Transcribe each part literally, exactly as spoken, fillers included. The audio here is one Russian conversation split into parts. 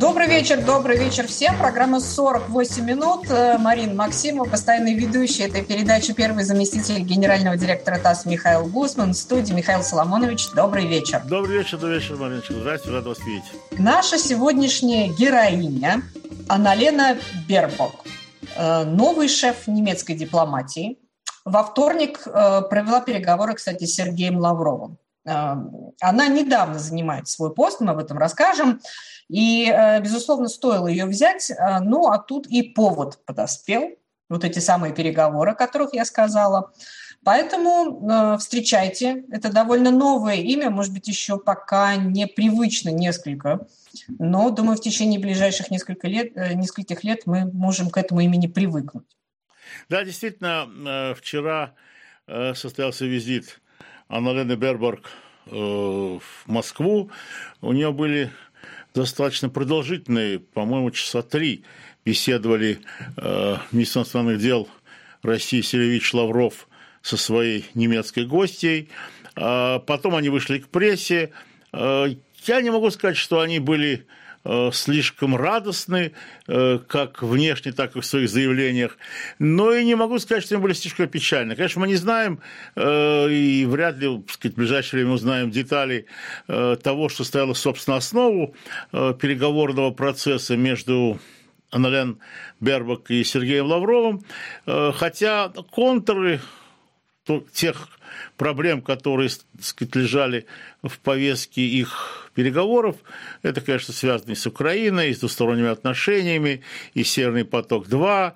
Добрый вечер, добрый вечер всем. Программа сорок восемь минут. Марина Максимова, постоянный ведущий этой передачи, первый заместитель генерального директора ТАСС Михаил Гусман. В студии Михаил Соломонович. Добрый вечер. Добрый вечер, добрый вечер, Мариночка. Здравствуйте, рад вас видеть. Наша сегодняшняя героиня Анналена Бербок, новый шеф немецкой дипломатии, во вторник провела переговоры, кстати, с Сергеем Лавровым. Она недавно занимает свой пост, мы об этом расскажем. И, безусловно, стоило ее взять, ну, а тут и повод подоспел, вот эти самые переговоры, о которых я сказала. Поэтому встречайте, это довольно новое имя, может быть, еще пока непривычно несколько, но, думаю, в течение ближайших нескольких лет, нескольких лет мы можем к этому имени привыкнуть. Да, действительно, вчера состоялся визит Анналены Бербок в Москву. У нее были достаточно продолжительные, по-моему, часа три беседовали э, министр иностранных дел России Сергей Викторович Лавров со своей немецкой гостьей. А потом они вышли к прессе. А, я не могу сказать, что они были э, слишком радостны, э, как внешне, так и в своих заявлениях. Но и не могу сказать, что они были слишком печальны. Конечно, мы не знаем, э, и вряд ли, так сказать, в ближайшее время узнаем детали э, того, что стояло, собственно, основу э, переговорного процесса между Аннален Бербок и Сергеем Лавровым. Э, хотя контуры тех проблем, которые, так сказать, лежали в повестке их переговоров, это, конечно, связано и с Украиной, и с двусторонними отношениями, и «Северный поток-два»,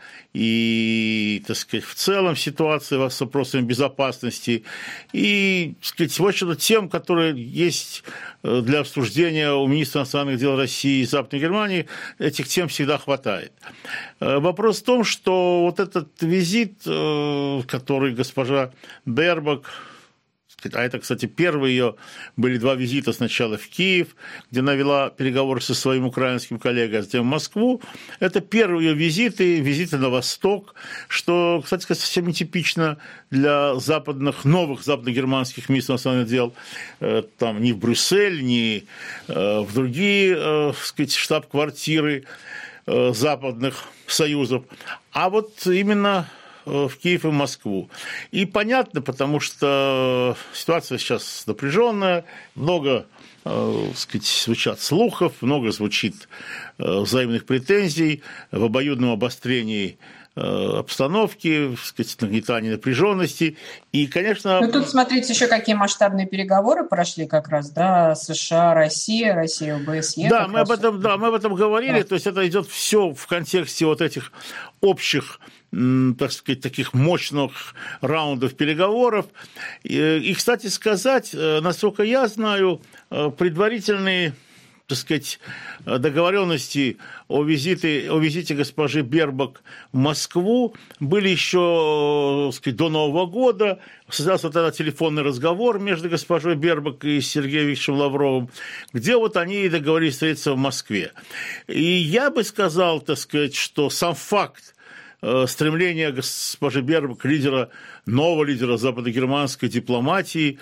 и, так сказать, в целом ситуация с вопросами безопасности, и, так сказать, в общем-то, тем, которые есть для обсуждения у министра иностранных дел России и Западной Германии, этих тем всегда хватает. Вопрос в том, что вот этот визит, который госпожа Бербок, а это, кстати, первые ее были два визита сначала в Киев, где она вела переговоры со своим украинским коллегой, а затем в Москву. Это первые ее визиты, визиты на Восток, что, кстати, совсем нетипично для западных, новых западногерманских министров иностранных дел, там, ни в Брюссель, ни в другие, так сказать, штаб-квартиры западных союзов, а вот именно в Киев и в Москву. И понятно, потому что ситуация сейчас напряженная, много, так сказать, звучат слухов, много звучит взаимных претензий в обоюдном обострении обстановки, так сказать, нагнетании напряженности. И, конечно... Ну, тут, смотрите, еще какие масштабные переговоры прошли как раз, да, США, Россия, Россия, ОБСЕ. Да, мы об этом, да, мы об этом говорили, да. То есть это идет все в контексте вот этих общих, так сказать, таких мощных раундов переговоров. И, кстати сказать, насколько я знаю, предварительные, так сказать, договоренности о визите, о визите госпожи Бербок в Москву были еще, так сказать, до Нового года. Создался вот этот телефонный разговор между госпожой Бербок и Сергеем Викторовичем Лавровым, где вот они договорились встретиться в Москве. И я бы сказал, так сказать, что сам факт стремление госпожи Бербок, лидера, нового лидера западногерманской дипломатии,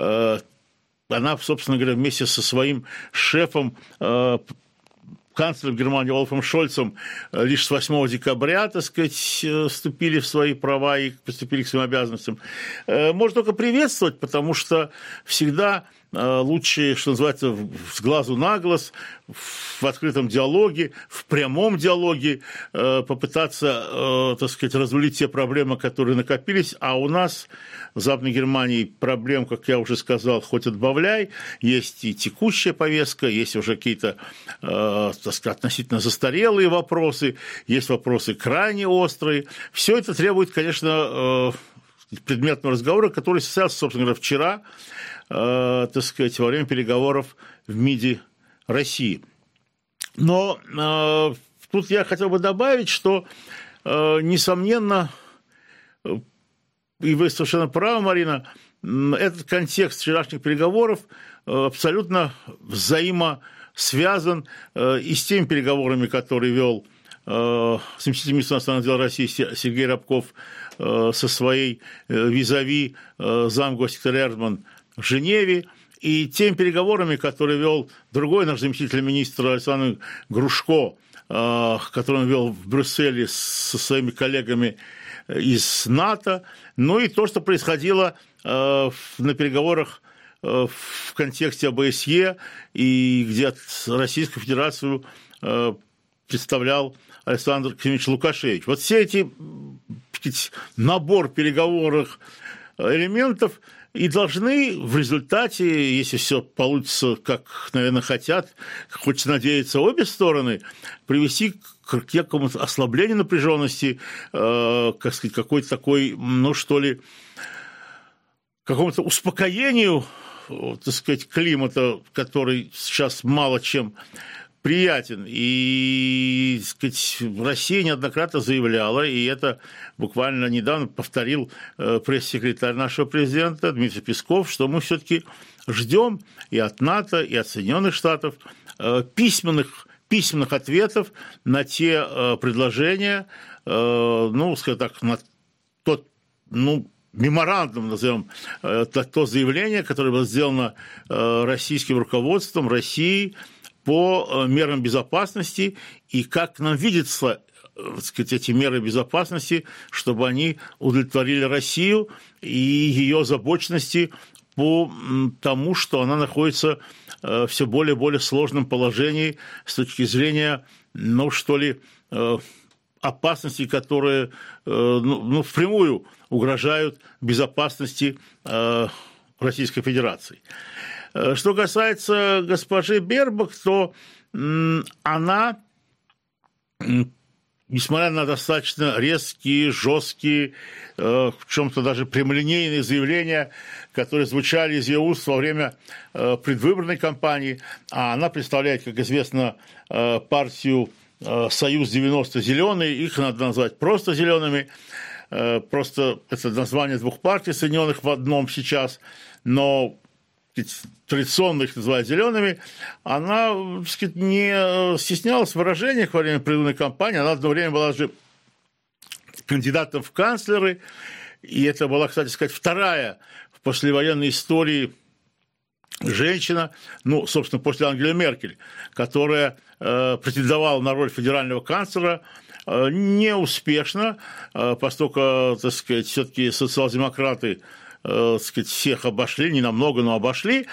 она, собственно говоря, вместе со своим шефом, канцлером Германии Олафом Шольцем, лишь с восьмого декабря, так сказать, вступили в свои права и приступили к своим обязанностям. Можно только приветствовать, потому что всегда лучше, что называется, с глазу на глаз, в открытом диалоге, в прямом диалоге попытаться, так сказать, разрулить те проблемы, которые накопились, а у нас в Западной Германии проблем, как я уже сказал, хоть отбавляй, есть и текущая повестка, есть уже какие-то, так сказать, относительно застарелые вопросы, есть вопросы крайне острые. Все это требует, конечно, предметного разговора, который состоялся, собственно говоря, вчера, так сказать, во время переговоров в МИДе России. Но э, тут я хотел бы добавить, что, э, несомненно, и вы совершенно правы, Марина, этот контекст вчерашних переговоров э, абсолютно взаимосвязан э, и с теми переговорами, которые вел э, заместитель министра иностранных дел России Сергей Рябков э, со своей э, визави э, замгоссекретаря Эрдман в Женеве, и теми переговорами, которые вел другой наш заместитель министра Александр Грушко, который он вел в Брюсселе со своими коллегами из НАТО, ну и то, что происходило на переговорах в контексте ОБСЕ, и где Российскую Федерацию представлял Александр Кремлевич Лукашевич. Вот все эти набор переговорных элементов и должны в результате, если все получится, как, наверное, хотят, хочется надеяться обе стороны, привести к некому ослаблению напряженности, э, как сказать, какой-то такой, ну что ли, какому-то успокоению, так сказать, климата, который сейчас мало чем приятен. И, так сказать, Россия неоднократно заявляла, и это буквально недавно повторил пресс-секретарь нашего президента Дмитрий Песков, что мы все-таки ждем и от НАТО, и от Соединенных Штатов письменных, письменных ответов на те предложения, ну, скажем так, на тот, ну, меморандум, назовем, это то заявление, которое было сделано российским руководством России по мерам безопасности, и как нам видится, так сказать, эти меры безопасности, чтобы они удовлетворили Россию и ее озабоченности по тому, что она находится в все более и более сложном положении с точки зрения, ну, что ли, опасностей, которые, ну, впрямую угрожают безопасности Российской Федерации. Что касается госпожи Бербок, то она, несмотря на достаточно резкие, жесткие, в чем-то даже прямолинейные заявления, которые звучали из ее уст во время предвыборной кампании, а она представляет, как известно, партию «Союз девяносто зеленые», их надо назвать просто зелеными, просто это название двух партий, соединенных в одном сейчас, но традиционно их называют зелеными, она, так сказать, не стеснялась в выражениях во время предвыборной кампании. Она одно время была же кандидатом в канцлеры, и это была, кстати сказать, вторая в послевоенной истории женщина, ну, собственно, после Ангелы Меркель, которая э, претендовала на роль федерального канцлера, э, неуспешно, э, поскольку, так сказать, все-таки социал-демократы, так сказать, всех обошли, не намного, но обошли,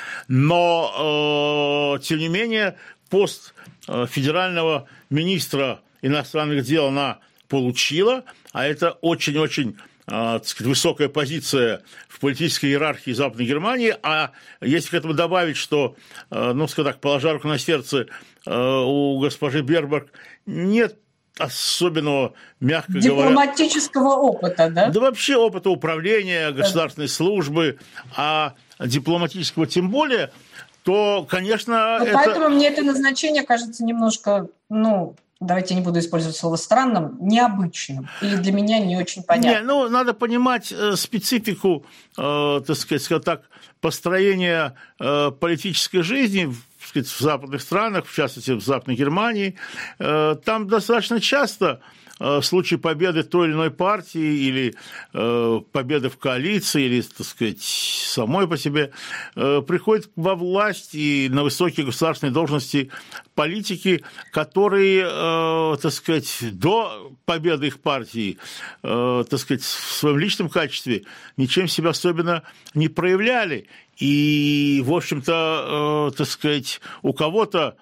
но, э, тем не менее, пост федерального министра иностранных дел она получила, а это очень-очень, э, так сказать, высокая позиция в политической иерархии Западной Германии, а если к этому добавить, что, э, ну, скажем так, положа руку на сердце, э, у госпожи Бербок нет особенного, мягко говоря... Дипломатического опыта, да? Да вообще опыта управления государственной да. службы, а дипломатического тем более, то, конечно... Но это... Поэтому мне это назначение кажется немножко, ну, давайте я не буду использовать слово странным, необычным, или для меня не очень понятно. Не, ну, надо понимать специфику, э, так сказать, скажем так, построения э, политической жизни в западных странах, в частности, в Западной Германии. Там достаточно часто в случае победы той или иной партии или победы в коалиции, или, так сказать, самой по себе, приходят во власть и на высокие государственные должности политики, которые, так сказать, до победы их партии, так сказать, в своем личном качестве ничем себя особенно не проявляли. И, в общем-то, э, так сказать, у кого-то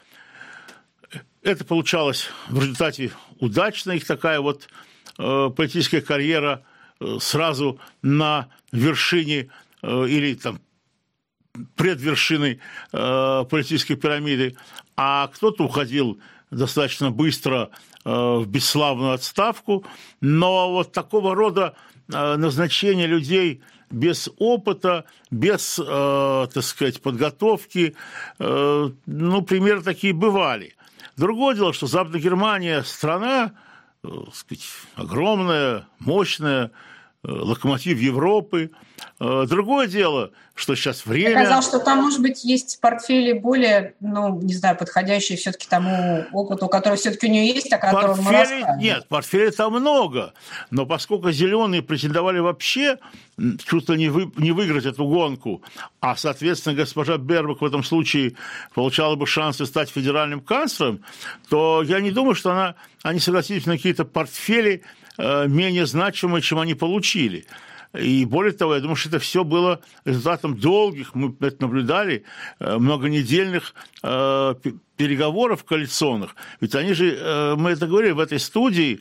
это получалось в результате удачно, их такая вот э, политическая карьера э, сразу на вершине э, или там предвершиной э, политической пирамиды, а кто-то уходил достаточно быстро э, в бесславную отставку, но вот такого рода э, назначение людей без опыта, без, э, так сказать, подготовки, э, ну, примеры такие бывали. Другое дело, что Западная Германия страна, э, так сказать, огромная, мощная, локомотив Европы. Другое дело, что сейчас время... Я сказал, что там, может быть, есть портфели более, ну, не знаю, подходящие все-таки тому опыту, который все-таки у нее есть, о котором портфели... мы рассказываем. Нет, портфелей там много, но поскольку зеленые претендовали вообще чуть ли не, вы, не выиграть эту гонку, а, соответственно, госпожа Бербок в этом случае получала бы шансы стать федеральным канцлером, то я не думаю, что она, они согласились на какие-то портфели э, менее значимые, чем они получили. И более того, я думаю, что это все было результатом долгих, мы это наблюдали, многонедельных э, переговоров коалиционных. Ведь они же, э, мы это говорили в этой студии,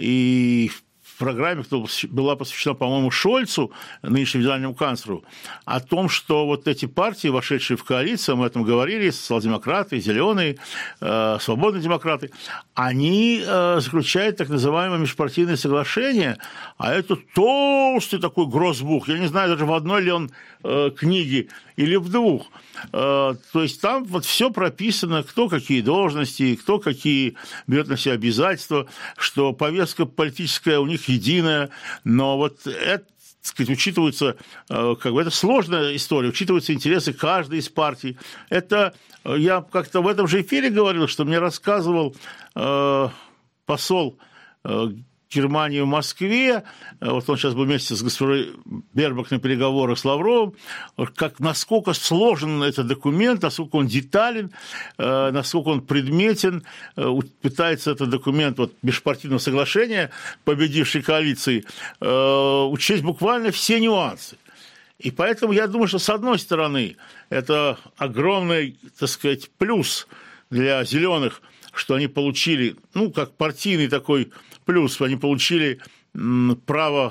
и в программе, которая была посвящена, по-моему, Шольцу, нынешнему федеральному канцлеру, о том, что вот эти партии, вошедшие в коалицию, мы об этом говорили, социал-демократы, зеленые, э, свободные демократы, они э, заключают так называемое межпартийное соглашение, а это толстый такой гроссбух, я не знаю, даже в одной ли он э, книге или в двух. Э, то есть там вот все прописано, кто какие должности, кто какие берет на себя обязательства, что повестка политическая у них единая, но вот это, так сказать, учитываются, как бы это сложная история, учитываются интересы каждой из партий. Это я как-то в этом же эфире говорил, что мне рассказывал э, посол э, Германии в Москве, вот он сейчас был вместе с госпожой Бербок на переговорах с Лавровым, как, насколько сложен этот документ, насколько он детален, э, насколько он предметен, э, пытается этот документ вот, межпартийного соглашения победившей коалиции э, учесть буквально все нюансы. И поэтому я думаю, что с одной стороны это огромный, так сказать, плюс для зеленых, что они получили, ну, как партийный такой плюс, они получили право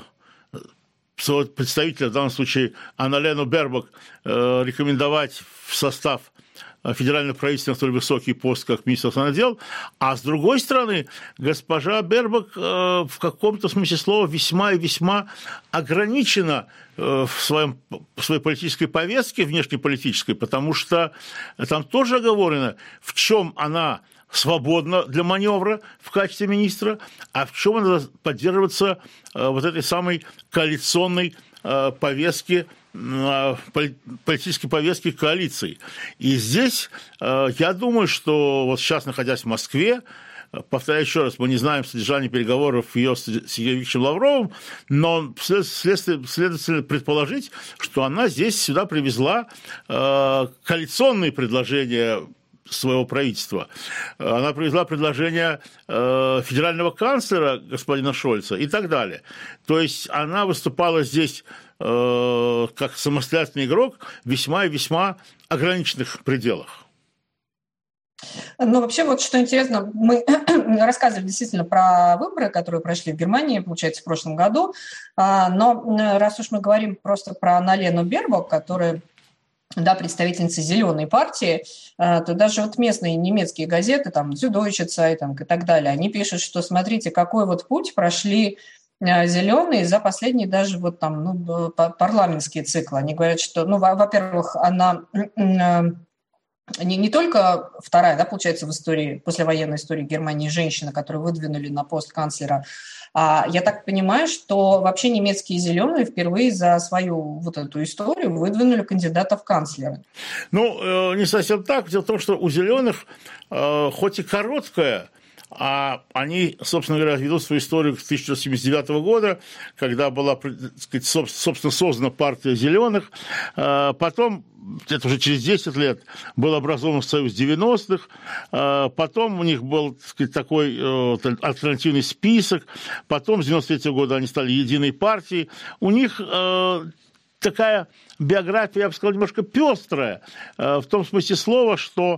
своего представителя, в данном случае Анналену Бербок, рекомендовать в состав федерального правительства на столь высокий пост, как министр иностранных дел, а с другой стороны, госпожа Бербок в каком-то смысле слова весьма и весьма ограничена в, своем, в своей политической повестке, внешнеполитической, потому что там тоже оговорено, в чем она свободна для маневра в качестве министра, а в чем она поддерживается вот этой самой коалиционной повестки, политической повестки коалиции. И здесь я думаю, что вот сейчас, находясь в Москве, повторяю еще раз, мы не знаем содержание переговоров ее с Сергеем Викторовичем Лавровым, но следовательно предположить, что она здесь сюда привезла коалиционные предложения своего правительства. Она привезла предложение э, федерального канцлера господина Шольца и так далее. То есть она выступала здесь э, как самостоятельный игрок в весьма и весьма ограниченных пределах. Ну, вообще, вот что интересно, мы рассказывали действительно про выборы, которые прошли в Германии, получается, в прошлом году, но раз уж мы говорим просто про Анналену Бербок, которая да, представительницы зеленой партии, то даже вот местные немецкие газеты, там, Süddeutsche Zeitung и так далее, они пишут, что смотрите, какой вот путь прошли зеленые за последние даже вот там, ну, парламентские циклы. Они говорят, что, ну, во-первых, она не, не только вторая, да, получается, в истории, послевоенной истории Германии женщина, которую выдвинули на пост канцлера. А я так понимаю, что вообще немецкие зеленые впервые за свою вот эту историю выдвинули кандидата в канцлеры. Ну, не совсем так. Дело в том, что у зеленых, хоть и короткая, а они, собственно говоря, ведут свою историю с тысяча девятьсот семьдесят девятого года, когда была, так сказать, собственно, создана партия зеленых. Потом, это уже через десять лет, был образован Союз девяностых. Потом у них был, так сказать, такой альтернативный список. Потом с девяносто третьего года они стали единой партией. У них такая биография, я бы сказал, немножко пестрая, в том смысле слова, что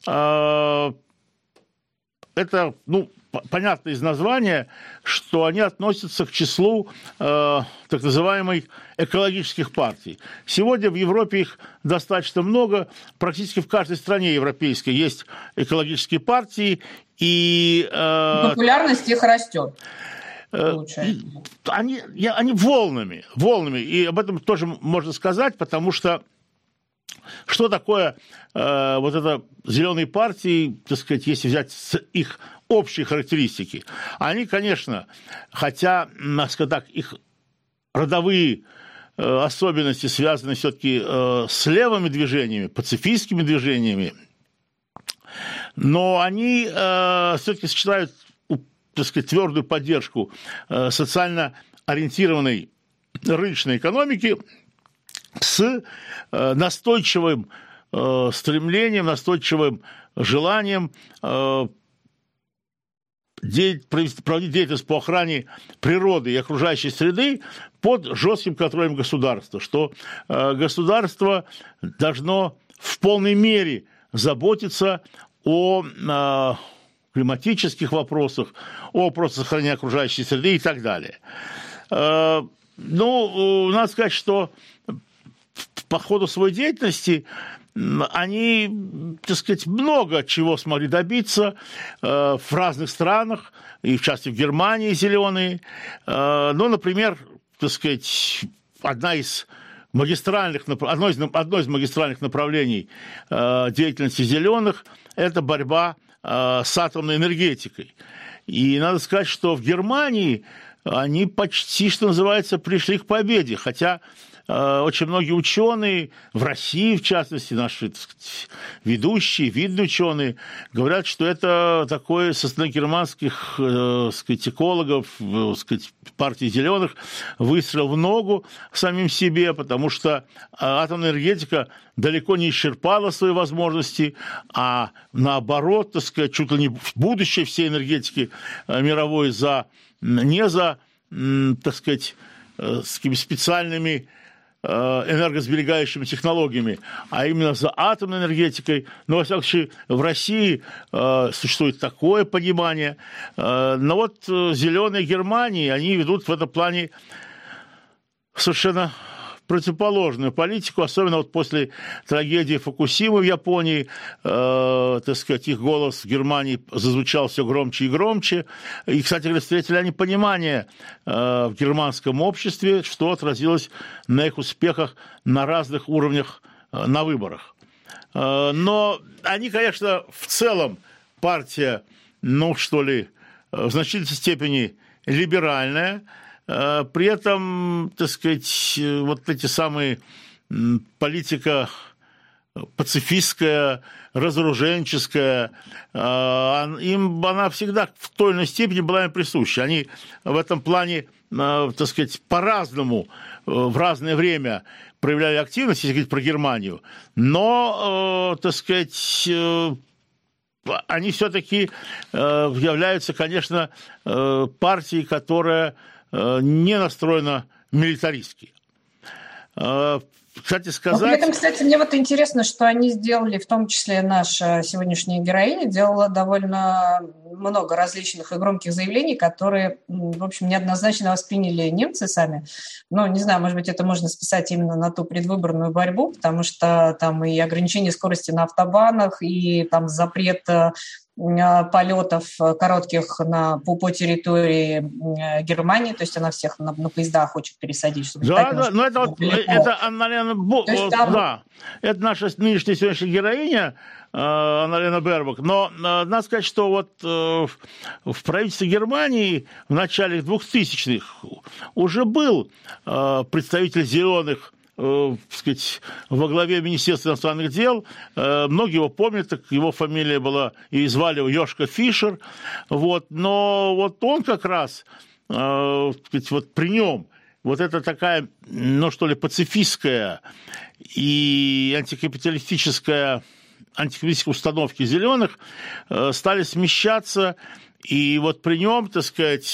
это, ну, понятно из названия, что они относятся к числу э, так называемых экологических партий. Сегодня в Европе их достаточно много. Практически в каждой стране европейской есть экологические партии. И, э, популярность их растет. Они, они волнами, волнами. И об этом тоже можно сказать, потому что что такое э, вот это зеленые партии, так сказать, если взять с их общие характеристики? Они, конечно, хотя, скажем так, их родовые особенности, связанные все-таки с левыми движениями, пацифистскими движениями, но они все-таки сочетают, так сказать, твердую поддержку социально ориентированной рыночной экономики с настойчивым стремлением, настойчивым желанием проводить деятельность по охране природы и окружающей среды под жестким контролем государства, что государство должно в полной мере заботиться о климатических вопросах, о вопросах сохранения окружающей среды и так далее. Ну, надо сказать, что по ходу своей деятельности они, так сказать, много чего смогли добиться в разных странах, и в частности в Германии зеленые. Ну, например, так сказать, одна из магистральных, одно из, одно из магистральных направлений деятельности зеленых – это борьба с атомной энергетикой. И надо сказать, что в Германии они почти, что называется, пришли к победе, хотя очень многие ученые, в России, в частности, наши, так сказать, ведущие, видные ученые, говорят, что это такое со стороны германских, так сказать, экологов, так сказать, партии зеленых выстрел в ногу самим себе, потому что атомная энергетика далеко не исчерпала свои возможности, а наоборот, так сказать, чуть ли не будущее всей энергетики мировой за, не за, так сказать, с какими специальными энергосберегающими технологиями, а именно за атомной энергетикой. Но, во всяком случае, в России э, существует такое понимание. Э, но вот э, зеленые Германии, они ведут в этом плане совершенно противоположную политику, особенно вот после трагедии Фукусимы в Японии, э, так сказать, их голос в Германии зазвучал все громче и громче. И, кстати говоря, встретили они понимание э, в германском обществе, что отразилось на их успехах на разных уровнях э, на выборах. Э, но они, конечно, в целом партия, ну что ли, в значительной степени либеральная. При этом, так сказать, вот эти самые политика пацифистская, разоруженческая, им она всегда в той или иной степени была им присуща. Они в этом плане, так сказать, по-разному в разное время проявляли активность, если говорить про Германию, но, так сказать, они все-таки являются, конечно, партией, которая не настроена милитаристски. Кстати сказать... Но при этом, кстати, мне вот интересно, что они сделали, в том числе наша сегодняшняя героиня, делала довольно много различных и громких заявлений, которые, в общем, неоднозначно восприняли немцы сами. Но, не знаю, может быть, это можно списать именно на ту предвыборную борьбу, потому что там и ограничение скорости на автобанах, и там запрет полетов коротких на, по, по территории Германии, то есть она всех на, на поезда хочет пересадить, чтобы да, да, но это, вот, это Анна-Лена Бо... там... да, это наша нынешняя сегодняшняя героиня Анна-Лена Бербок, но надо сказать, что вот в правительстве Германии в начале двухтысячных уже был представитель зеленых, так сказать, во главе Министерства иностранных дел. Многие его помнят, так его фамилия была, и звали его Йошка Фишер. Вот. Но вот он как раз, так сказать, вот при нем вот эта такая, ну что ли, пацифистская и антикапиталистическая, антикапиталистические установки зеленых стали смещаться, и вот при нем, так сказать,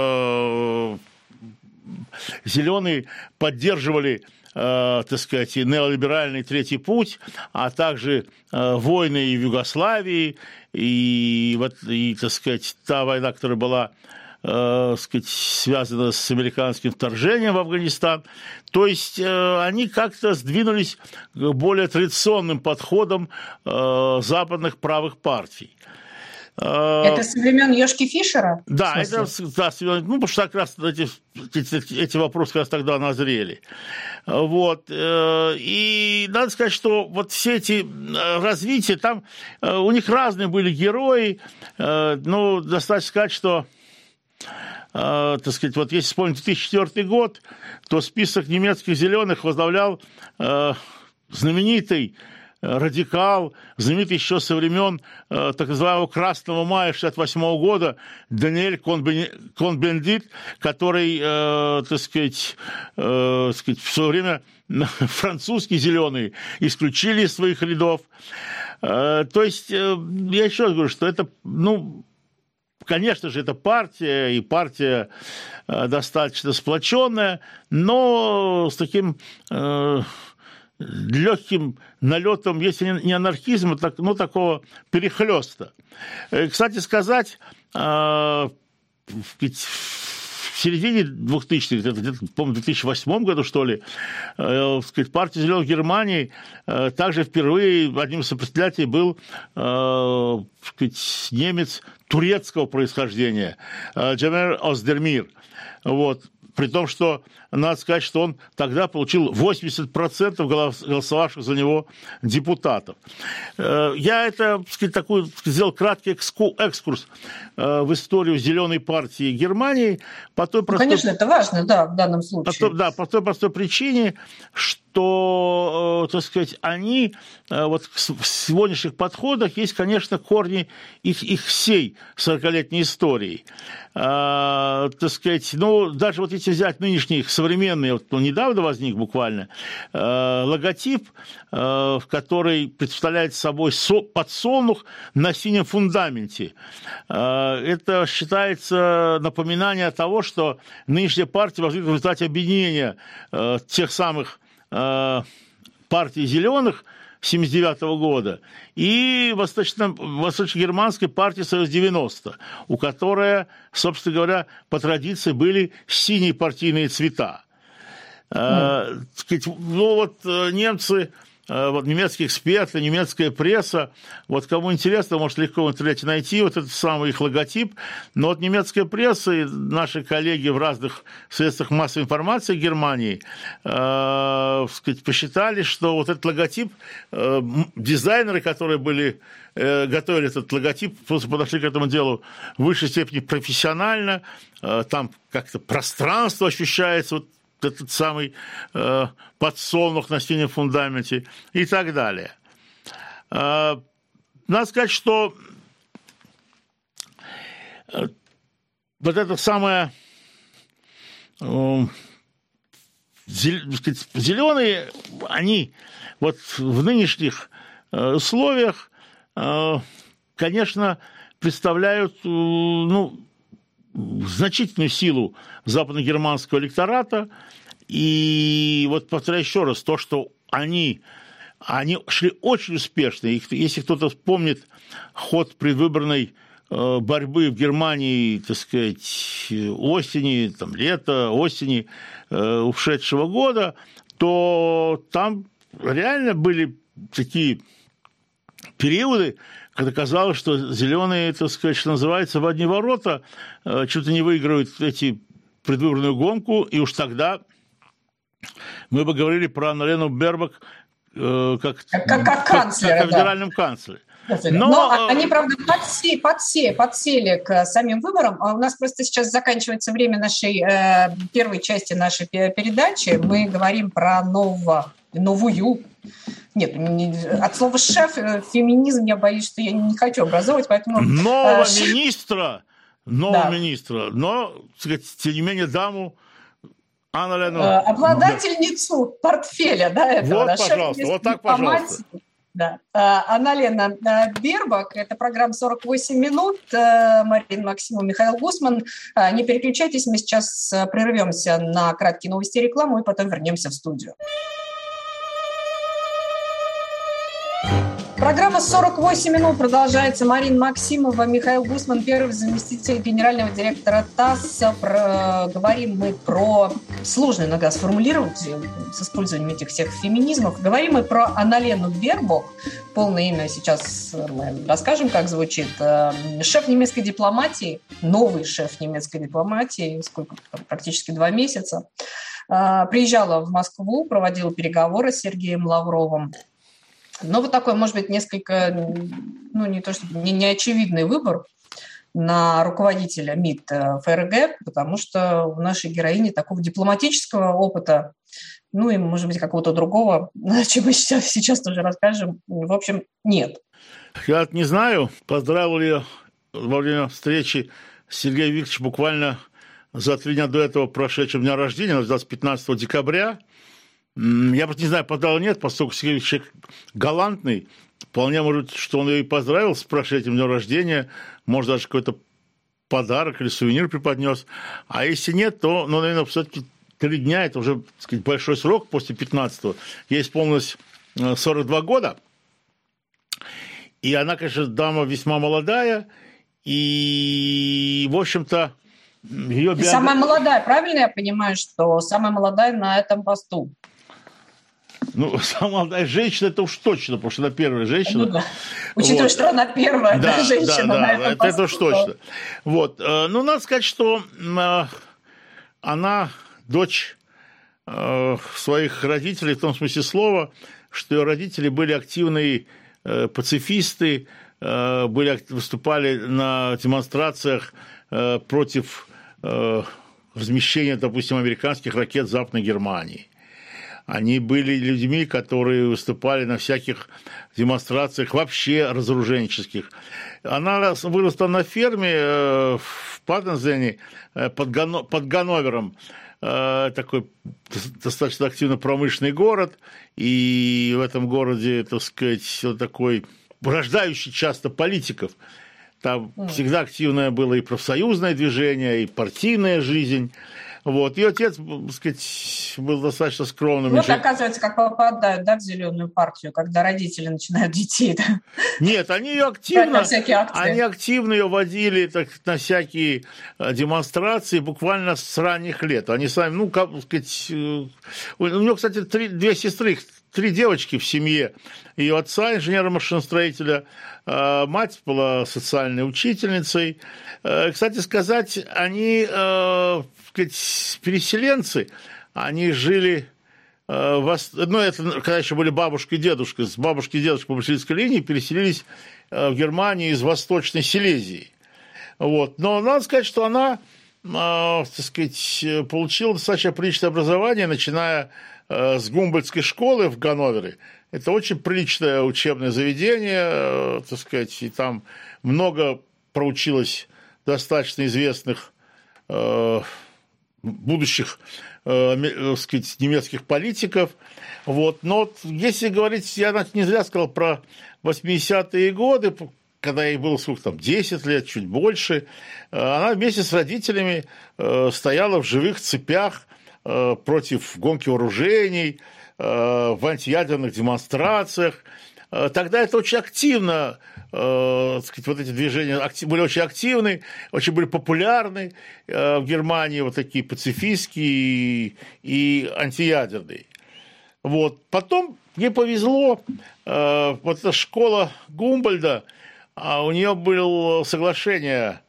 зеленые поддерживали, так сказать, и неолиберальный третий путь, а также войны и в Югославии, и, вот, и, так сказать, та война, которая была, так сказать, связана с американским вторжением в Афганистан. То есть они как-то сдвинулись к более традиционным подходам западных правых партий. Это со времен Йошки Фишера? Да, это, да, ну, потому что как раз эти, эти, эти вопросы как раз тогда назрели. Вот. И надо сказать, что вот все эти развития, там у них разные были герои. Ну, достаточно сказать, что так сказать, вот если вспомнить две тысячи четвёртый год, то список немецких зеленых возглавлял знаменитый радикал, знаменитый еще со времен э, так называемого Красного мая шестьдесят восьмого года Даниэль Кон-Бендит, который, э, так сказать, э, так сказать, в свое время французские зеленые исключили из своих рядов. Э, то есть, э, я еще раз говорю, что это, ну, конечно же, это партия, и партия э, достаточно сплоченная, но с таким... Э, легким налетом, если не анархизма, так, ну, такого перехлеста. Кстати сказать, в середине двухтысячных, где-то, по-моему, в две тысячи восьмом году, что ли, партия «Зеленых» в Германии также впервые одним из председателей был сказать, немец турецкого происхождения, Джемер Оздермир. Вот. При том, что надо сказать, что он тогда получил восемьдесят процентов голосовавших за него депутатов. Я это, так сказать, такой, сделал краткий экскурс в историю Зеленой партии Германии. По той простой... Конечно, это важно, да, в данном случае. По той, да, по той простой причине, что, так сказать, они вот в сегодняшних подходах есть, конечно, корни их, их всей сорокалетней истории. А, так сказать, ну, даже вот если взять нынешний их современный, вот он недавно возник буквально, э, логотип, э, который представляет собой со, подсолнух на синем фундаменте. Э, это считается напоминание того, что нынешняя партия возникла в результате объединения э, тех самых э, партий зеленых семьдесят девятого года и восточно, восточно-германской партии «Союз девяносто», у которой, собственно говоря, по традиции были синие партийные цвета. Mm. Ну вот немцы, вот немецкие эксперты, немецкая пресса, вот кому интересно, может легко в интернете найти вот этот самый их логотип, но вот немецкая пресса и наши коллеги в разных средствах массовой информации Германии э, сказать, посчитали, что вот этот логотип, э, дизайнеры, которые были, э, готовили этот логотип, просто подошли к этому делу в высшей степени профессионально, э, там как-то пространство ощущается, вот, этот самый э, подсолнух на синем фундаменте и так далее. Э, надо сказать, что э, вот это самое э, зеленые, они вот в нынешних э, условиях, э, конечно, представляют, э, ну, значительную силу западногерманского электората. И вот повторяю еще раз, то, что они, они шли очень успешно. И если кто-то помнит ход предвыборной э, борьбы в Германии, так сказать, осени, там, лета, осени э, ушедшего года, то там реально были такие периоды, когда казалось, что зеленые, так сказать, что называется, в одни ворота, э, что-то не выигрывают эти предвыборную гонку, и уж тогда мы бы говорили про Анналену Бербок э, как, как, как, как, канцлера, как, как федеральном да. канцлере. Но, Но они, правда, подсе, подсе, подсели к самим выборам. У нас просто сейчас заканчивается время нашей э, первой части нашей передачи. Мы говорим про нового, новую... Нет, от слова «шеф» феминизм, я боюсь, что я не хочу образовывать, поэтому... Нового э, министра, нового да. министра, но, сказать, тем не менее, даму Анналену... Э, обладательницу портфеля, да, этого. Вот, да, пожалуйста, вот так, пожалуйста. Да. Анналена Бербок, это программа «сорок восемь минут», Марина Максимова, Михаил Гусман. Не переключайтесь, мы сейчас прервемся на краткие новости и рекламу, и потом вернемся в студию. Программа «сорок восемь минут» продолжается. Марина Максимова, Михаил Гусман, первый заместитель генерального директора ТАСС. Про... Говорим мы про... Сложно иногда сформулировать с использованием этих всех феминизмов. Говорим мы про Анналену Бербок. Полное имя сейчас мы расскажем, как звучит. Шеф немецкой дипломатии, новый шеф немецкой дипломатии, сколько там, практически два месяца. Приезжала в Москву, проводила переговоры с Сергеем Лавровым. Но вот такой, может быть, несколько, ну, не то чтобы не, не очевидный выбор на руководителя МИД ФРГ, потому что у нашей героини такого дипломатического опыта, ну и, может быть, какого-то другого, о чем мы сейчас, сейчас тоже расскажем, в общем, нет. Я не знаю, поздравил ли во время встречи с Сергеем Викторовичем буквально за три дня до этого прошедшего дня рождения, пятнадцатого декабря. Я просто не знаю, поздравил или нет, поскольку Сергей человек галантный, вполне может, что он ее и поздравил с прошедшим днем рождения, может, даже какой-то подарок или сувенир преподнес. А если нет, то, ну, наверное, все-таки три дня – это уже, так сказать, большой срок после пятнадцатого. Ей исполнилось сорок два года. И она, конечно, дама весьма молодая. И, в общем-то, ее биография... Самая молодая, правильно я понимаю, что самая молодая на этом посту? Ну, самая молодая женщина, это уж точно, потому что она первая женщина. Ну, да. Учитывая, вот. Что она первая да, женщина да, на да, этом это, посту. Это уж точно. Вот. Ну, надо сказать, что она дочь своих родителей, в том смысле слова, что ее родители были активные пацифисты, были, выступали на демонстрациях против размещения, допустим, американских ракет в Западной Германии. Они были людьми, которые выступали на всяких демонстрациях вообще разоруженческих. Она выросла на ферме в Паддензене под, Гано, под Ганновером, такой достаточно активно промышленный город, и в этом городе, так сказать, вот такой рождающий часто политиков. Там mm. всегда активное было и профсоюзное движение, и партийная жизнь. Вот. Ее отец, так сказать, был достаточно скромным. Вот, оказывается, как попадают, да, в зеленую партию, когда родители начинают детей. Да? Нет, они ее активно, они активно ее водили так, на всякие демонстрации буквально с ранних лет. Они сами, ну, как сказать, у нее, кстати, три, две сестры, три девочки в семье. Ее отца, инженера-машиностроителя, мать была социальной учительницей. Кстати сказать, они, так сказать, переселенцы, они жили, ну, это когда еще были бабушка и дедушка, с бабушки и дедушкой по материнской линии переселились в Германию из Восточной Силезии. Вот. Но надо сказать, что она, так сказать, получила достаточно приличное образование, начиная с Гумбольдтской школы в Ганновере. Это очень приличное учебное заведение, так сказать, и там много проучилось достаточно известных э, будущих э, так сказать, немецких политиков. Вот. Но вот, если говорить, я не зря сказал про восьмидесятые годы, когда ей было сколько там, десять лет, чуть больше, она вместе с родителями э, стояла в живых цепях э, против гонки вооружений, в антиядерных демонстрациях. Тогда это очень активно, так сказать, вот эти движения были очень активны, очень были популярны в Германии, вот такие пацифистские и антиядерные. Вот. Потом ей повезло, вот эта школа Гумбольда, у нее было соглашение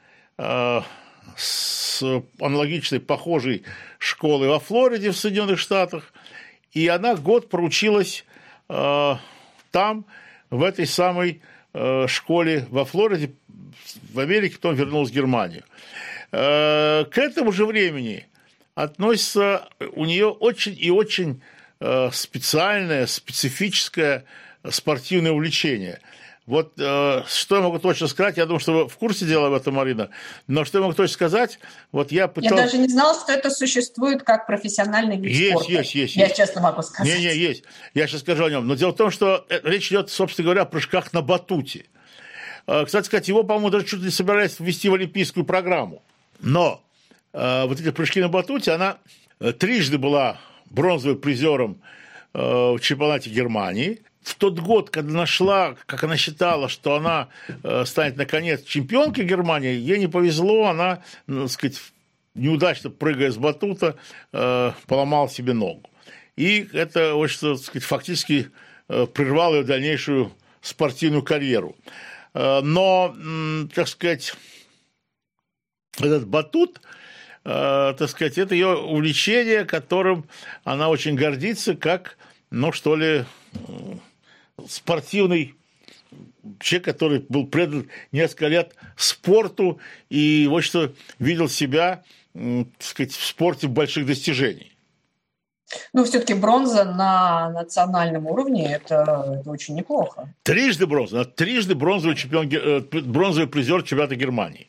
с аналогичной, похожей школой во Флориде в Соединенных Штатах, и она год проучилась э, там, в этой самой э, школе во Флориде, в Америке, потом вернулась в Германию. Э, к этому же времени относится у нее очень и очень э, специальное, специфическое спортивное увлечение. Вот э, что я могу точно сказать, я думаю, что вы в курсе дела об этом, Марина, но что я могу точно сказать, вот я пытался... Я даже не знала, что это существует как профессиональный вид есть, спорта. Есть, есть, я есть. честно могу сказать. Не-не, есть. Я сейчас скажу о нем. Но дело в том, что речь идет, собственно говоря, о прыжках на батуте. Кстати сказать, его, по-моему, даже чуть ли не собирались ввести в олимпийскую программу. Но э, вот эти прыжки на батуте, она трижды была бронзовым призером э, в чемпионате Германии. В тот год, когда нашла, как она считала, что она э, станет, наконец, чемпионкой Германии, ей не повезло, она, ну, так сказать, неудачно прыгая с батута, э, поломала себе ногу. И это, очень, так сказать, фактически э, прервало ее дальнейшую спортивную карьеру. Э, но, э, так сказать, этот батут, э, так сказать, это ее увлечение, которым она очень гордится, как, ну, что ли, спортивный человек, который был предан несколько лет спорту и вот что видел себя, так сказать, в спорте больших достижений. Ну, все-таки бронза на национальном уровне это, это очень неплохо. Трижды бронза, трижды бронзовый чемпион, бронзовый призер чемпионата Германии.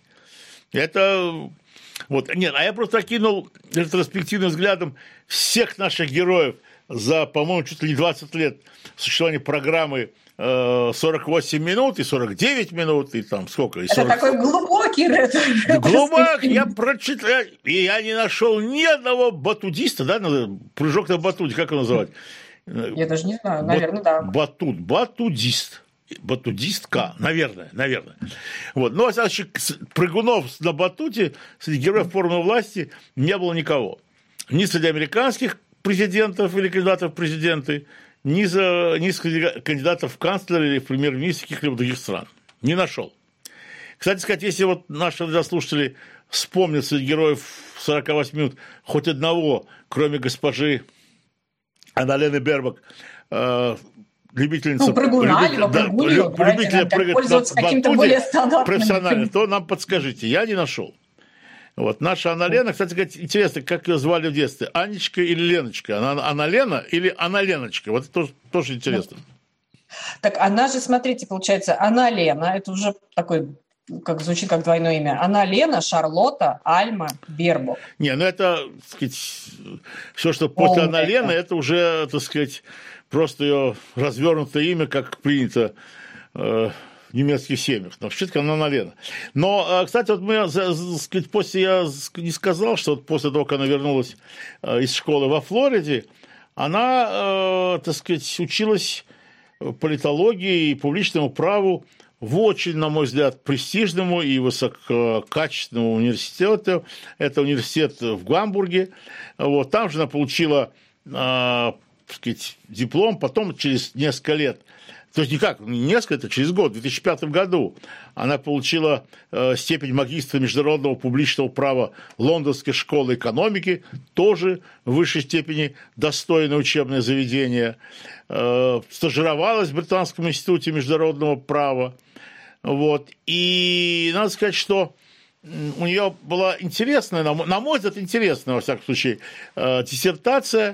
Это вот, нет, а я просто окинул ретроспективным взглядом всех наших героев за, по-моему, чуть ли не двадцать лет существования программы сорок восемь минут и сорок девять минут, и там сколько? И сорок... Это такой глубокий ретро. Глубокий, я прочитал, и я не нашел ни одного батутиста, да, прыжок на батуте, как его называть? Я даже не знаю, наверное, да. Батут, батудист. Батудистка, наверное, наверное. Вот. Но, значит, прыгунов на батуте среди героев формы власти не было никого. Ни среди американских президентов или кандидатов в президенты, ни, за, ни среди кандидатов в канцлеры или в премьер-министры каких-либо других стран. Не нашел. Кстати сказать, если вот наши радиослушатели вспомнят среди героев сорока восьми минут хоть одного, кроме госпожи Анналены Бербак, э, любительница, ну, прыгуна, любитель, да, прыгунью, любителя прыгать на батуте профессионально, то нам подскажите, я не нашел. Вот. Наша Анна-Лена, кстати говоря, интересно, как ее звали в детстве, Анечка или Леночка? Она Анна-Лена или Анна-Леночка? Вот это тоже, тоже интересно. Так она же, смотрите, получается, Анна-Лена, это уже такой, как звучит как двойное имя, Анна-Лена, Шарлотта, Альма, Бербок. Не, ну это, так сказать, все, что после Анна-Лены, это уже, так сказать, просто ее развернутое имя, как принято э, в немецких семьях. Но вообще-то она Анна-Лена. Но, кстати, вот мы, сказать, после я не сказал, что вот после того, как она вернулась из школы во Флориде, она, э, так сказать, училась политологии и публичному праву в очень, на мой взгляд, престижному и высококачественному университете. Это университет в Гамбурге. Вот. Там же она получила э, так сказать, диплом, потом через несколько лет, то есть никак, не несколько, это через год, в две тысячи пятом году она получила э, степень магистра международного публичного права Лондонской школы экономики, тоже в высшей степени достойное учебное заведение, э, стажировалась в Британском институте международного права, вот, и надо сказать, что у нее была интересная, на мой взгляд, интересная, во всяком случае, э, диссертация.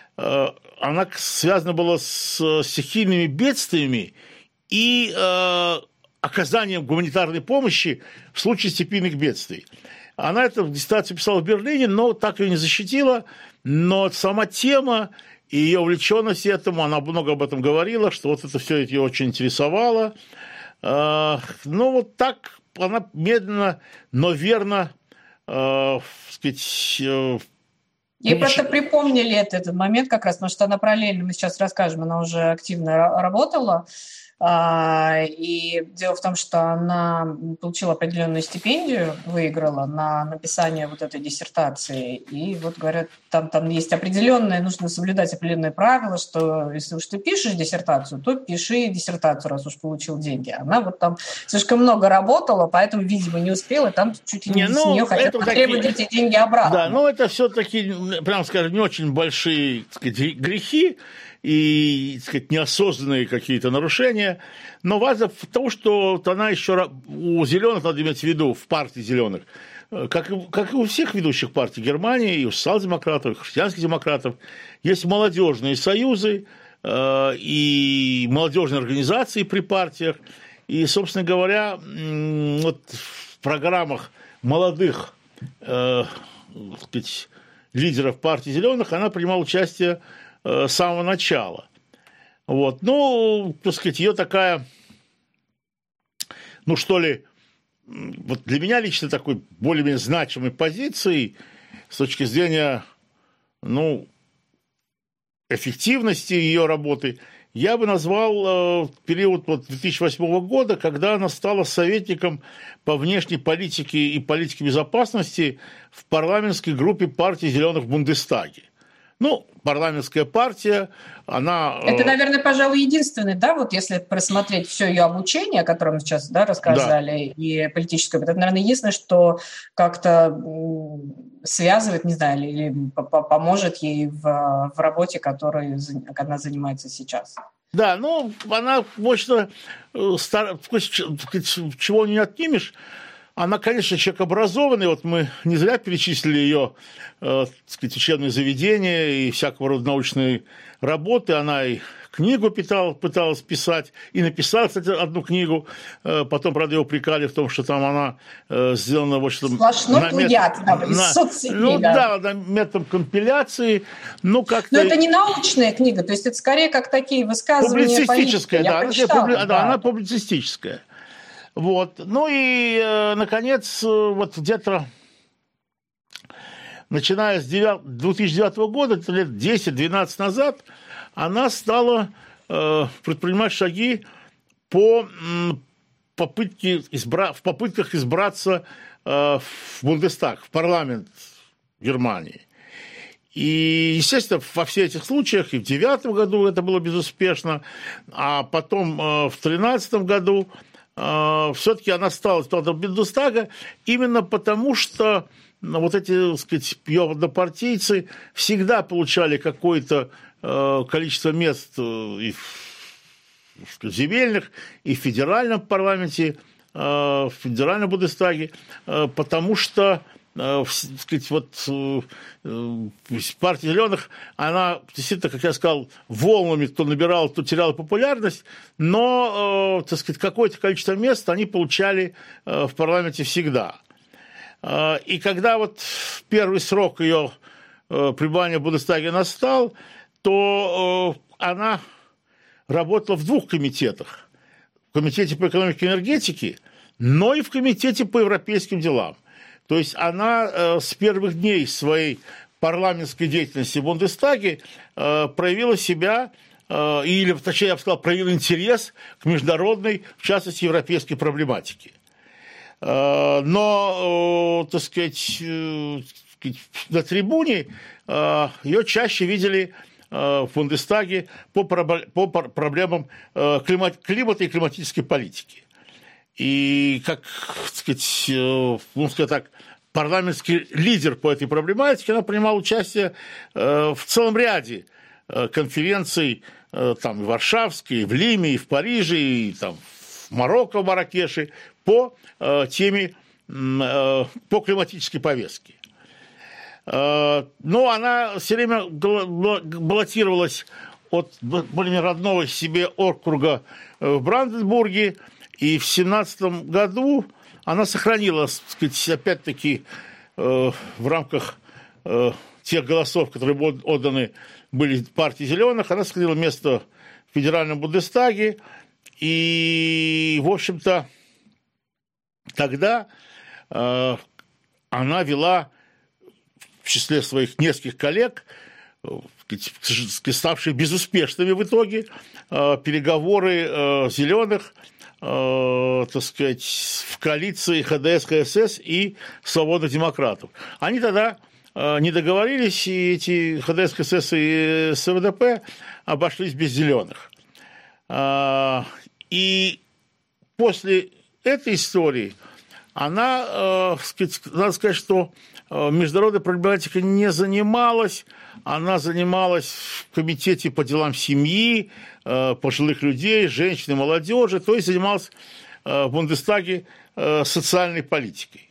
Она связана была с стихийными бедствиями и э, оказанием гуманитарной помощи в случае стихийных бедствий. Она эту диссертацию писала в Берлине, но так ее не защитила. Но сама тема и ее увлеченность этому, она много об этом говорила, что вот это все ее очень интересовало. Э, ну, вот так она медленно, но верно, э, сказать, э, Ей просто припомнили этот, этот момент как раз, потому что она параллельно, мы сейчас расскажем, она уже активно работала. И дело в том, что она получила определенную стипендию, выиграла на написание вот этой диссертации. И вот говорят, там, там есть определенное, нужно соблюдать определенные правила, что если уж ты пишешь диссертацию, то пиши диссертацию, раз уж получил деньги. Она вот там слишком много работала, поэтому, видимо, не успела, там чуть ли не, не ну, с нее хотят потребовать такие... эти деньги обратно. Да, но это все-таки, прям скажем, не очень большие, так сказать, грехи и, так сказать, неосознанные какие-то нарушения. Но важно в том, что она еще у зеленых, надо иметь в виду, в партии зеленых, как и, как и у всех ведущих партий Германии, и у социал-демократов, и христианских демократов, есть молодежные союзы э, и молодежные организации при партиях. И, собственно говоря, вот в программах молодых э, так сказать, лидеров партии зеленых она принимала участие с самого начала. Вот. Ну, так сказать, ее такая, ну, что ли, вот для меня лично такой более-менее значимой позицией с точки зрения, ну, эффективности ее работы, я бы назвал э, период вот, две тысячи восьмого года, когда она стала советником по внешней политике и политике безопасности в парламентской группе партии «Зеленых» в Бундестаге. Ну, парламентская партия, она... Это, наверное, пожалуй, единственный, да, вот если просмотреть все ее обучение, о котором мы сейчас, да, рассказали, да. И политическое, это, наверное, единственное, что как-то связывает, не знаю, или поможет ей в, в работе, которой она занимается сейчас. Да, ну, она, в общем-то, чего не отнимешь. Она, конечно, человек образованный. Вот мы не зря перечислили ее, э, так сказать, учебные заведения и всякого рода научные работы. Она и книгу пыталась, пыталась писать, и написала, кстати, одну книгу. Э, потом, правда, ее упрекали в том, что там она э, сделана... Вот, что сплошной плагиат, да, из на, соцсетей. Ну да, да, методом компиляции. Ну, как-то... Но это не научная книга, то есть это скорее как такие высказывания публицистическая, да, она, публи... да, да, она публицистическая. Вот. Ну и, э, наконец, вот где-то начиная с две тысячи девятого года, это лет десять-двенадцать назад, она стала э, предпринимать шаги по попытке избра... в попытках избраться э, в Бундестаг, в парламент Германии. И, естественно, во всех этих случаях, и в девятом году это было безуспешно, а потом э, в тринадцатом году все-таки она стала стала Бундестага именно потому, что вот эти, так сказать, ее однопартийцы всегда получали какое-то количество мест и в земельных, и в федеральном парламенте, в федеральном Бундестаге, потому что, сказать, вот партия зеленых, она действительно, как я сказал, волнами то набирала, то теряла популярность, но, так сказать, какое-то количество мест они получали в парламенте всегда. И когда вот первый срок ее пребывания в Бундестаге настал, то она работала в двух комитетах. В комитете по экономике и энергетике, но и в комитете по европейским делам. То есть она э, с первых дней своей парламентской деятельности в Бундестаге э, проявила себя, э, или, точнее, я бы сказал, проявила интерес к международной, в частности, европейской проблематике. Э, но, э, так сказать, э, на трибуне э, ее чаще видели э, в Бундестаге по, по проблемам э, климат, климата и климатической политики. И, как, так сказать, ну, сказать так, парламентский лидер по этой проблематике, она принимала участие в целом ряде конференций, там, и в Варшавской, и в Лиме, и в Париже, и там, в Марокко, в Марракеше, по теме, по климатической повестке. Но она все время баллотировалась от более родного себе округа в Бранденбурге, и в семнадцатом году она сохранила, так сказать, опять-таки, э, в рамках э, тех голосов, которые отданы были партии зеленых, она сохранила место в федеральном Бундестаге. И, в общем-то, тогда э, она вела в числе своих нескольких коллег, ставших безуспешными в итоге, э, переговоры э, зеленых, так сказать, в коалиции ха дэ эс ка эс эс и свободных демократов. Они тогда не договорились, и эти ха дэ эс ка эс эс и эс вэ дэ пэ обошлись без зеленых. И после этой истории она, надо сказать, что международной проблематикой не занималась. Она занималась в комитете по делам семьи, пожилых людей, женщин и молодежи, то есть занималась в Бундестаге социальной политикой.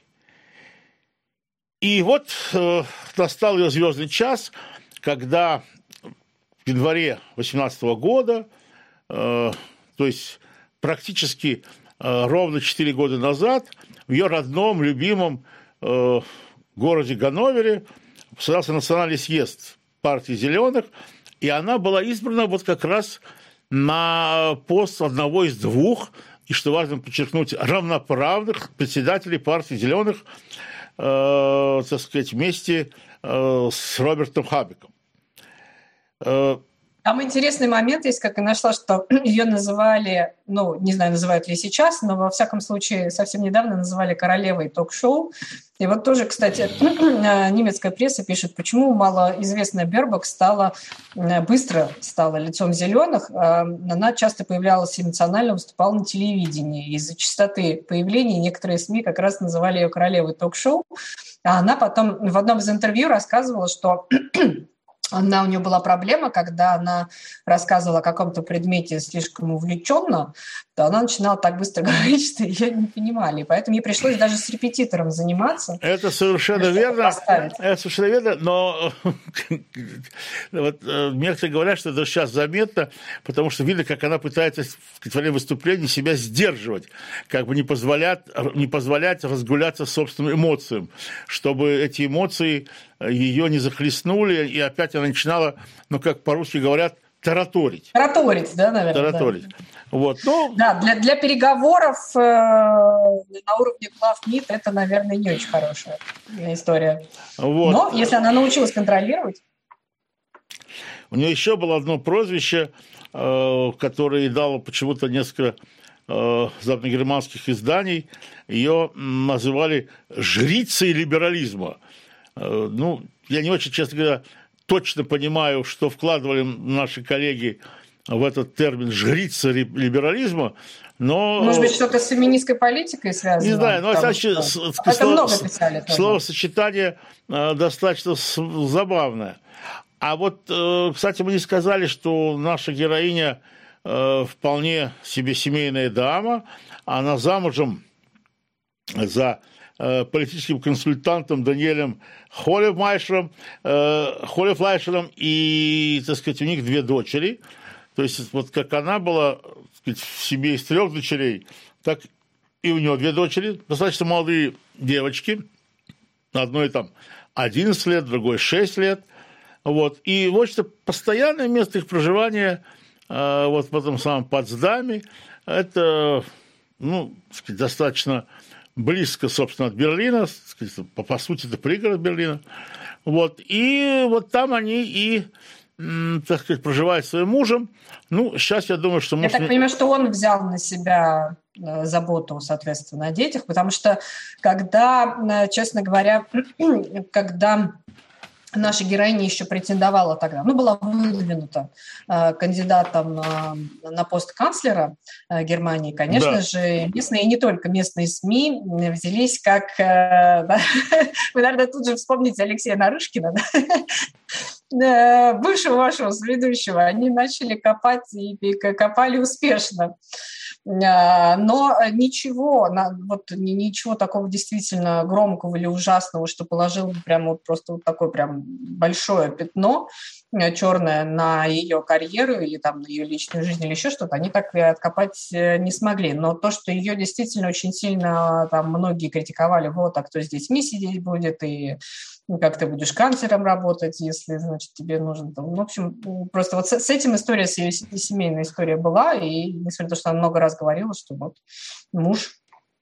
И вот настал ее звездный час, когда в январе две тысячи восемнадцатого года, то есть практически ровно четыре года назад, в ее родном, любимом городе Ганновере состоялся национальный съезд партии «Зеленых», и она была избрана вот как раз на пост одного из двух, и, что важно подчеркнуть, равноправных председателей партии «Зеленых», э, так сказать, вместе э, с Робертом Хабеком. Э, Там интересный момент есть, как я нашла, что ее называли, ну, не знаю, называют ли сейчас, но во всяком случае совсем недавно называли королевой ток-шоу. И вот тоже, кстати, немецкая пресса пишет, почему малоизвестная Бербок стала, быстро стала лицом зеленых. Она часто появлялась эмоционально, выступала на телевидении. Из-за частоты появлений некоторые СМИ как раз называли ее королевой ток-шоу. А она потом в одном из интервью рассказывала, что Она, у нее была проблема, когда она рассказывала о каком-то предмете слишком увлеченно, то она начинала так быстро говорить, что ее не понимали. Поэтому ей пришлось даже с репетитором заниматься. Это совершенно верно. Поставить. Это совершенно верно, но вот, некоторые говорят, что это сейчас заметно, потому что видно, как она пытается в время выступления себя сдерживать, как бы не позволять, не позволять разгуляться собственным эмоциям, чтобы эти эмоции ее не захлестнули, и опять она начинала, ну, как по-русски говорят, тараторить. Тараторить, да, наверное. Тараторить. Да. Вот, ну... Да, для, для переговоров э, на уровне глав МИД это, наверное, не очень хорошая история. Вот. Но если она научилась контролировать... У нее еще было одно прозвище, э, которое дало почему-то несколько э, западногерманских изданий. Ее называли «жрицей либерализма». Ну, я не очень, честно говоря, точно понимаю, что вкладывали наши коллеги в этот термин «жрица либерализма», но... Может быть, что-то с феминистской политикой связано? Не знаю, но значит, это слово, много писали. Словосочетание достаточно забавное. А вот, кстати, мы не сказали, что наша героиня вполне себе семейная дама, она замужем за политическим консультантом Даниэлем Холлефлайшером, Холлефлайшером, и, так сказать, у них две дочери. То есть, вот как она была, так сказать, в семье из трех дочерей, так и у нее две дочери, достаточно молодые девочки, одной там одиннадцать лет, другой шесть лет. Вот. И вот что постоянное место их проживания вот в этом самом Потсдаме, это, ну, так сказать, достаточно близко, собственно, от Берлина, сказать, по, по сути, это пригород Берлина. Вот. И вот там они и, так сказать, проживают своим мужем. Ну, сейчас я думаю, что... Я муж... так понимаю, что он взял на себя заботу, соответственно, о детях, потому что когда, честно говоря, когда... наша героиня еще претендовала тогда, ну, была выдвинута э, кандидатом на, на пост канцлера э, Германии. Конечно да. же, местные, и не только местные СМИ взялись как... Э, да, вы, наверное, тут же вспомните Алексея Нарышкина, да? Бывшего вашего ведущего. Они начали копать и копали успешно. Но ничего, вот ничего такого действительно громкого или ужасного, что положил прям вот просто вот такое прям большое пятно черное на ее карьеру или там на ее личную жизнь или еще что-то, они так откопать не смогли. Но то, что ее действительно очень сильно там многие критиковали, вот, а кто с детьми сидеть будет, и как ты будешь канцлером работать, если, значит, тебе нужно... Там, в общем, просто вот с, с этим история, с ее семейная история была, и несмотря на то, что она много раз говорила, что вот муж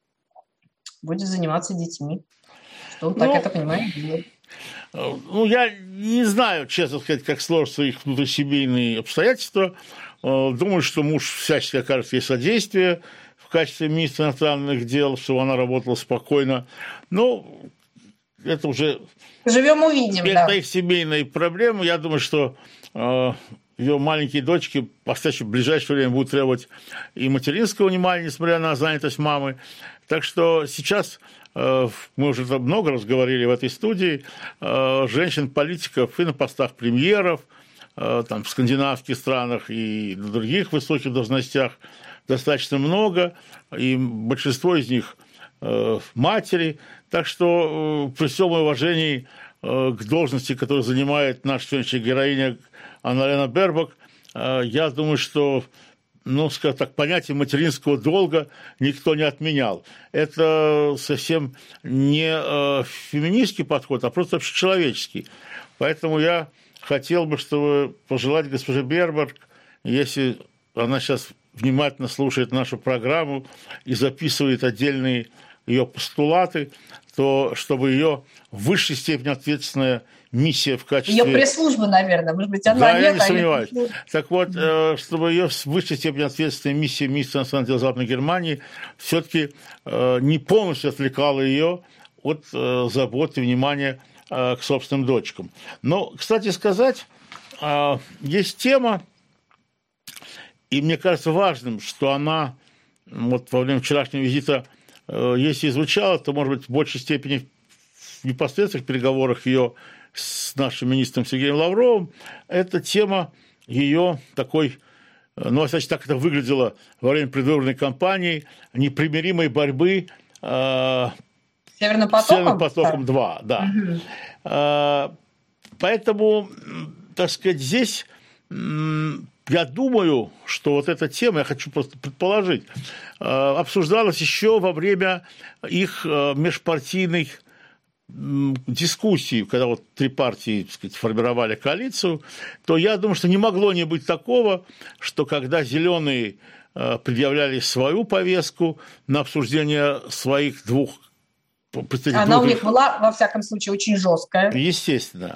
будет заниматься детьми, что он ну, так это понимает, делает. Ну, я не знаю, честно сказать, как сложатся их внутрисемейные обстоятельства. Думаю, что муж всячески окажет ей содействие в качестве министра иностранных дел, чтобы она работала спокойно. Но это уже... Живем, увидим, это да. их семейные проблемы. Я думаю, что э, ее маленькие дочки в ближайшее время будут требовать и материнского внимания, несмотря на занятость мамы. Так что сейчас... Мы уже много раз говорили в этой студии, женщин-политиков и на постах премьеров, там, в скандинавских странах и на других высоких должностях достаточно много, и большинство из них матери. Так что при всем уважении к должности, которую занимает наша сегодняшняя героиня Анна-Лена Бербок, я думаю, что... ну, скажем так, понятие материнского долга никто не отменял. Это совсем не э, феминистский подход, а просто общечеловеческий. Поэтому я хотел бы, чтобы пожелать госпоже Бербок, если она сейчас внимательно слушает нашу программу и записывает отдельные ее постулаты, то чтобы ее в высшей степени ответственная миссия в качестве... Ее пресс-служба, наверное, может быть, она да, нет, я не а сомневаюсь. Ее... Так вот, mm-hmm. чтобы ее в высшей степени ответственная миссия министра иностранных дел Западной Германии все-таки не полностью отвлекала ее от заботы и внимания к собственным дочкам. Но, кстати сказать, есть тема, и мне кажется важным, что она вот во время вчерашнего визита, если и звучала, то, может быть, в большей степени в непосредственных переговорах ее с нашим министром Сергеем Лавровым, эта тема ее такой, ну, значит, так это выглядело во время предвыборной кампании, непримиримой борьбы э, Северным потоком? Северным потоком-два, да. Угу. Э, поэтому, так сказать, здесь я думаю, что вот эта тема, я хочу просто предположить, э, обсуждалась еще во время их э, межпартийных дискуссий, когда вот три партии, так сказать, формировали коалицию, то я думаю, что не могло не быть такого, что когда зеленые предъявляли свою повестку на обсуждение своих двух представителей... Она двух... у них была, во всяком случае, очень жесткая. Естественно.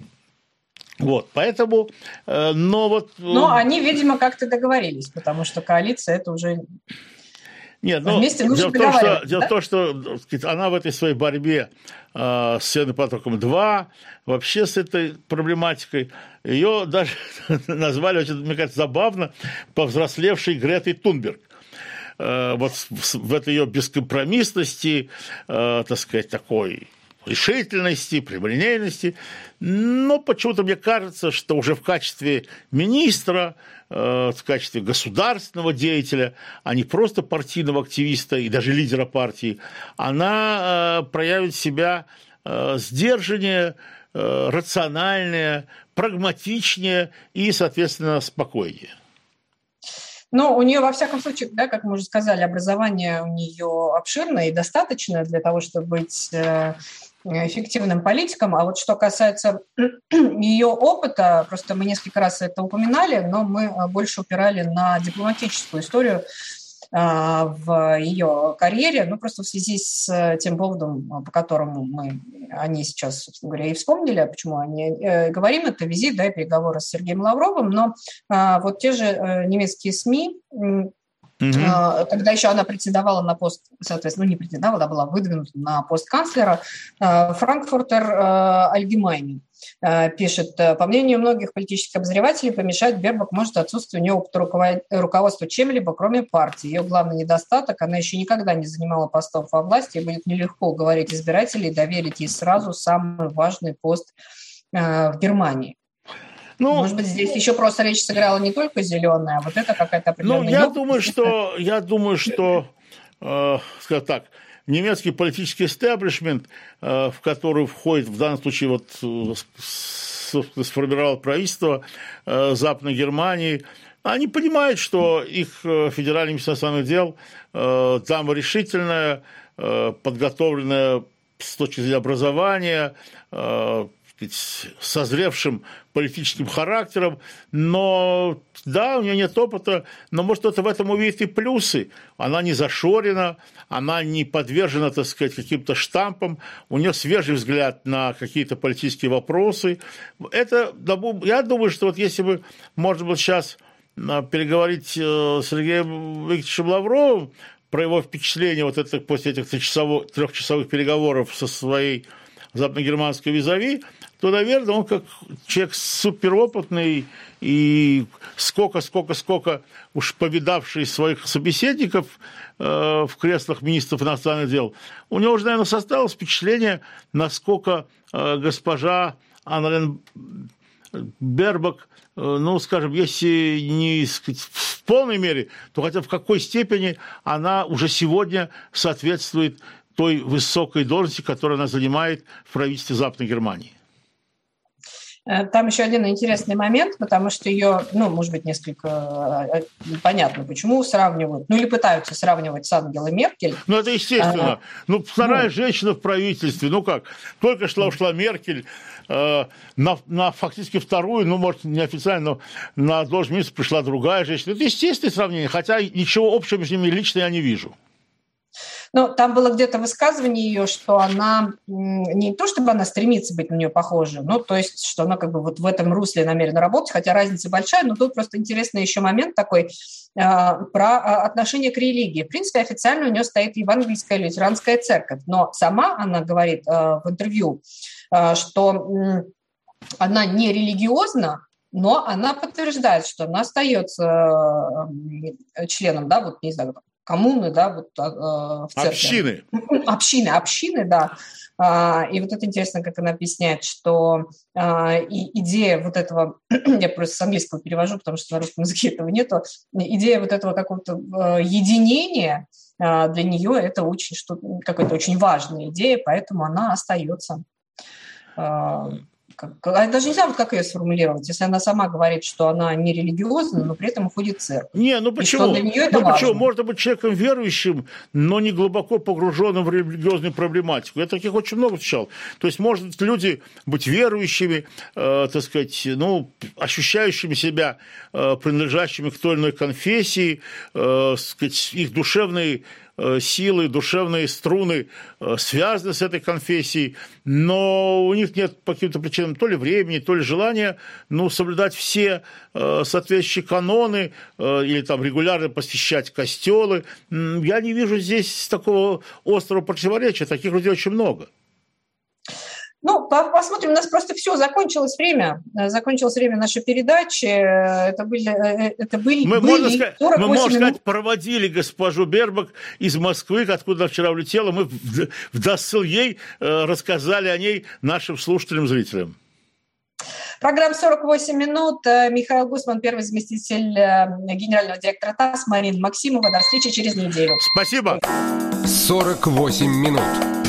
Вот, поэтому, но вот... Но они, видимо, как-то договорились, потому что коалиция – это уже... Нет, ну, дело в том, что, да? дело в том, что сказать, она в этой своей борьбе э, с Северным потоком-два, вообще с этой проблематикой, ее даже назвали, очень, мне кажется, забавно, повзрослевшей Гретой Тунберг. Э, вот в, в этой ее бескомпромиссности, э, так сказать, такой решительности, прямолинейности. Но почему-то мне кажется, что уже в качестве министра, в качестве государственного деятеля, а не просто партийного активиста и даже лидера партии, она проявит себя сдержаннее, рациональнее, прагматичнее и, соответственно, спокойнее. Ну, у нее, во всяком случае, да, как мы уже сказали, образование у нее обширное и достаточно для того, чтобы быть эффективным политиком. А вот что касается ее опыта, просто мы несколько раз это упоминали, но мы больше упирали на дипломатическую историю в ее карьере, ну, просто в связи с тем поводом, по которому мы о ней сейчас, собственно говоря, и вспомнили, почему о ней говорим, это визит, да, и переговоры с Сергеем Лавровым, но вот те же немецкие СМИ, Mm-hmm. Когда еще она претендовала на пост, соответственно, ну не претендовала, а была выдвинута на пост канцлера, Франкфуртер Альгемайне пишет: по мнению многих политических обозревателей, помешать Бербок может отсутствие у нее опыта руководства чем-либо, кроме партии. Ее главный недостаток – она еще никогда не занимала постов во власти, и будет нелегко уговорить избирателей доверить ей сразу самый важный пост в Германии. Ну, может быть, здесь еще просто речь сыграла не только зеленая, а вот это какая-то определенная... Ну, я думаю, что, я думаю, что, э, скажем так, немецкий политический истеблишмент, э, в который входит в данном случае вот э, сформировал правительство э, Западной Германии, они понимают, что их федеральный министр иностранных дел э, дама решительная, э, подготовленная с точки зрения образования, э, созревшим политическим характером, но да, у нее нет опыта, но может кто-то в этом увидит и плюсы. Она не зашорена, она не подвержена, так сказать, каким-то штампам, у нее свежий взгляд на какие-то политические вопросы. Это, я думаю, что вот если бы, может быть, сейчас переговорить с Сергеем Викторовичем Лавровым про его впечатление вот это, после этих трехчасовых переговоров со своей западногерманской визави, то, наверное, он как человек суперопытный и сколько-сколько-сколько уж повидавший своих собеседников э, в креслах министров иностранных дел, у него уже, наверное, составилось впечатление, насколько э, госпожа Аннален Бербок, э, ну, скажем, если не сказать, в полной мере, то хотя в какой степени она уже сегодня соответствует той высокой должности, которую она занимает в правительстве Западной Германии. Там еще один интересный момент, потому что ее, ну, может быть, несколько понятно, почему сравнивают, ну, или пытаются сравнивать с Ангелой Меркель. Ну, это естественно. А, ну, вторая ну, женщина в правительстве, ну как, только шла ушла Меркель, э, на, на фактически вторую, ну, может, неофициально, но на должность министра пришла другая женщина. Это естественное сравнение, хотя ничего общего между ними лично я не вижу. Ну, там было где-то высказывание ее, что она не то, чтобы она стремится быть на нее похожей, ну, то есть, что она как бы вот в этом русле намерена работать, хотя разница большая, но тут просто интересный еще момент такой э, про отношение к религии. В принципе, официально у нее стоит евангельская лютеранская церковь, но сама она говорит э, в интервью, э, что э, она не религиозна, но она подтверждает, что она остается э, членом, да, вот не знаю, коммуны, да, вот в церкви. Общины. Общины, общины, да. И вот это интересно, как она объясняет, что и идея вот этого, я просто с английского перевожу, потому что на русском языке этого нету, идея вот этого какого-то единения для нее это очень что, какая-то очень важная идея, поэтому она остается. Как, я даже не знаю, вот как ее сформулировать, если она сама говорит, что она не религиозна, но при этом уходит в церковь. Не, ну почему? Для нее это ну важно. почему? Можно быть человеком верующим, но не глубоко погруженным в религиозную проблематику. Я таких очень много встречал. То есть, может люди быть верующими, э, так сказать, ну, ощущающими себя э, принадлежащими к той или иной конфессии, э, сказать, их душевные силы, душевные струны связаны с этой конфессией, но у них нет по каким-то причинам то ли времени, то ли желания ну, соблюдать все соответствующие каноны или там, регулярно посещать костелы. Я не вижу здесь такого острого противоречия, таких людей очень много. Ну, посмотрим, у нас просто все, закончилось время, закончилось время нашей передачи, это были, это были, мы, были можно сказать, мы, можно минут. сказать, проводили госпожу Бербак из Москвы, откуда она вчера улетела, мы в, в досыл ей рассказали о ней нашим слушателям, зрителям. Программа «сорок восемь минут», Михаил Гусман, первый заместитель генерального директора ТАСС, Марина Максимова, до встречи через неделю. Спасибо. сорок восемь минут.